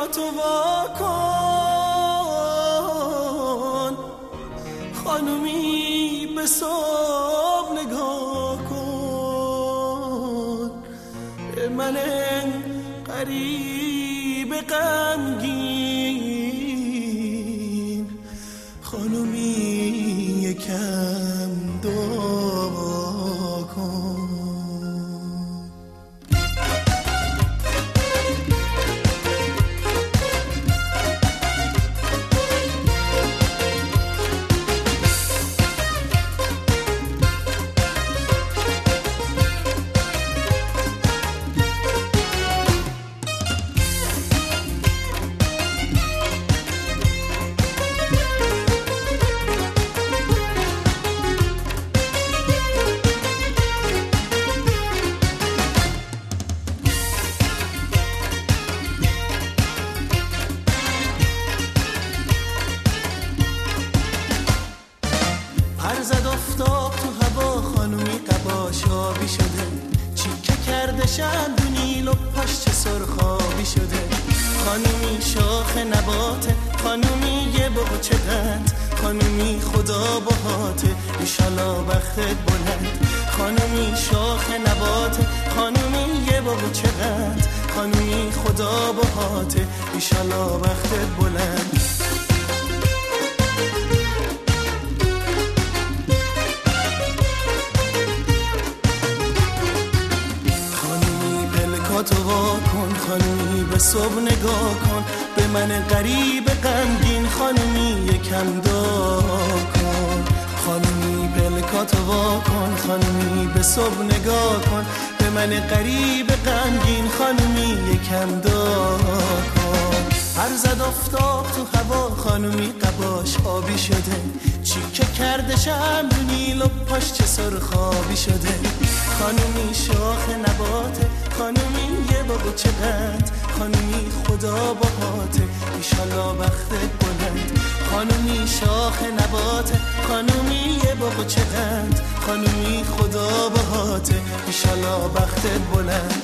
پلکاتو وا کن، خانومی به صبح نگاه کن، به من غریب غمگین، خانومی یکم دعا کن. زد افتاب تو هوا، خانومی قباش آبی شده، چیکه کرده شمدونی لپاش چه سرخابی شده، خانومی شاخ نباته، خانومی یه بغچه قند، خانومی خدا باهاته ایشالا بختت بلند، خانومی شاخ نباته، خانومی یه بغچه قند، خانومی خدا باهاته ایشالا بختت بلند. تو وا کن، خانومی به صبح نگاه کن، به من غریب غمگین، خانومی یکم دعا کن، خانومی پلکاتو وا کن، خانومی به صبح نگاه کن، به من غریب غمگین، خانومی یکم دعا کن. هر زد افتاب تو هوا، خانومی قباش آبی شده، چیکه کرده شمدونی لپاش چه سرخابی شده، خانومی شاخ نباته، خانومی یه بغچه قند، خانومی خدا باهاته ایشالا بختت بلند، خانومی شاخ نباته، خانومی یه بغچه قند، خانومی خدا باهاته ایشالا بختت بلند.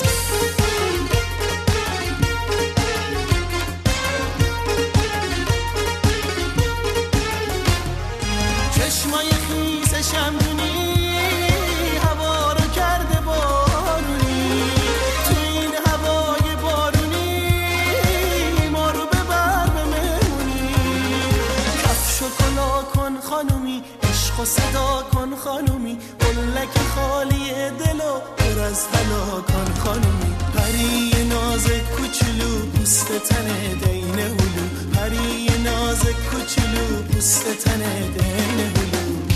چشمای خیس شمدونی هوا رو کرده بارونی، تو این هوای بارونی ما رو ببر به مهمونی، کفش و کلا کن خانومی، عشق و صدا کن خانومی، قلک خالی دل و پر از طلا کن خانومی، پری ناز کوچولو پوست تنه دین هلو، پری ناز کوچولو پوست تنه دین هلو.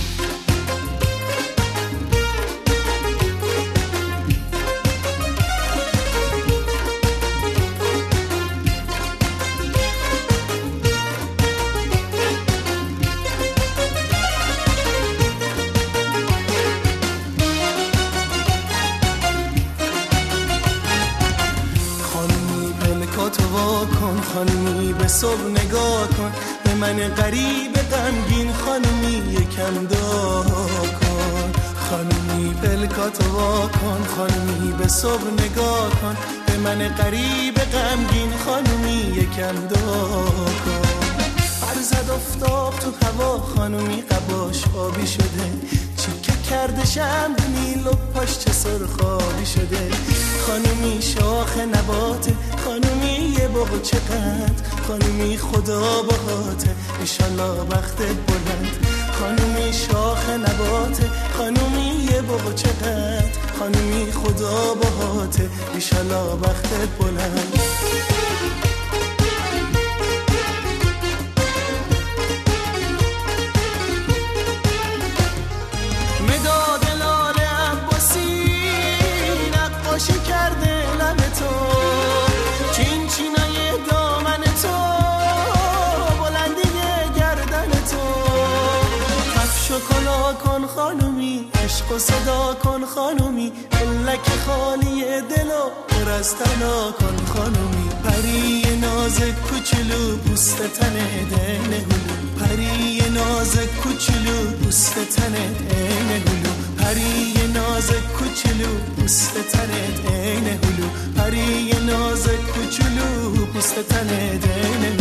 تو وا کن، خانومی به صبح نگاه کن، به من غریب غمگین، خانومی یکم دعا کن، خانومی پلکاتو وا کن، خانومی به صبح نگاه کن، به من غریب غمگین، خانومی یکم دعا کن. هر زد افتاب تو هوا، خانومی قباش آبی شده، چیکه کرده شمدونی لپاش چه سرخابی شده، خانومی شاخ نباته، خانومی یه بغچه قند، خانومی خدا باهاته ایشالا بختت بلند، خانومی شاخ نباته، خانومی یه بغچه قند، خانومی خدا باهاته ایشالا بختت بلند. مداد لاله عباسی نقاشی کرده لب تو، چین چینای دامن تو، بلندی گردن تو، کفش و کلا کن خانومی، عشق و صدا کن خانومی، قلک خالی دل و پر از طلا کن خانومی، پری ناز کوچولو پوست تنه دین هلو، پری ناز کوچولو پوست تنه دین هلو، پری ناز کوچولو پوست تنه دین هلو، پری ناز کوچولو پوست تن دل